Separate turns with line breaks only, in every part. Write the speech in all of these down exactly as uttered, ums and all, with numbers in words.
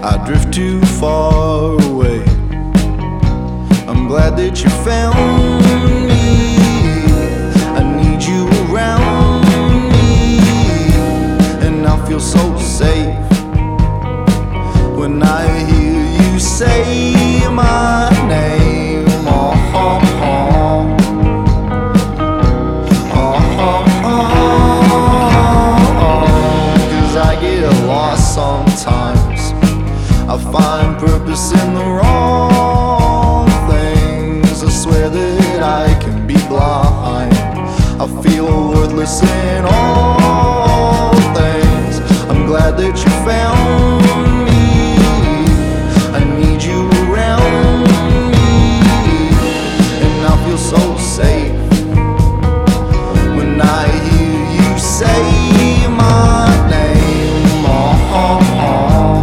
I drift too far away. I'm glad that you found me. I need you around me, and I feel so safe when I hear you say my name. Oh, oh, oh. Oh, oh, oh. 'Cause I get lost sometimes. I find purpose in the wrong things. I swear that I can be blind. I feel worthless in all things. I'm glad that you found me. I need you around me, and I feel so safe when I hear you say my name. Oh, oh, oh.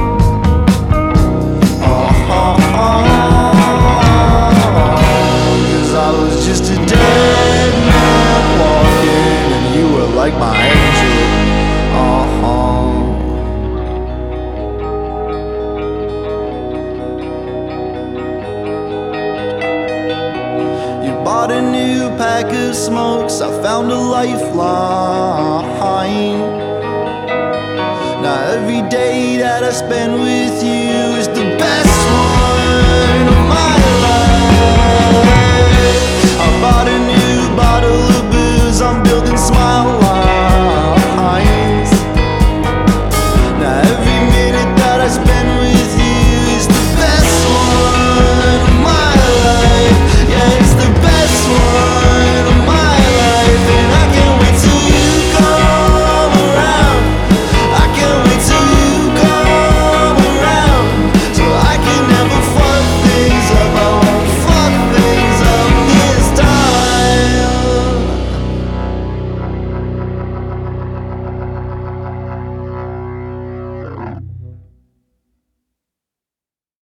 Oh, oh, oh. 'Cause I was just a dead man walking, and you were like my angel. Oh, oh. You bought a new pack of smokes, I found a lifeline. Now every day that I spend with you is the best one of my life. I bought a